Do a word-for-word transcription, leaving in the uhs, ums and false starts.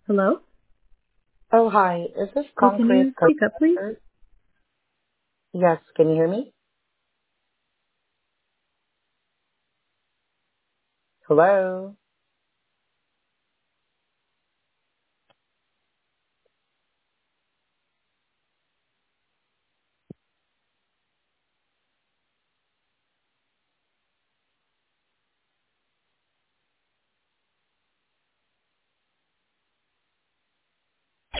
Hello? Oh, hi. Is this Oh, can Concrete you speak up, please? Contractors? Yes, can you hear me? Hello?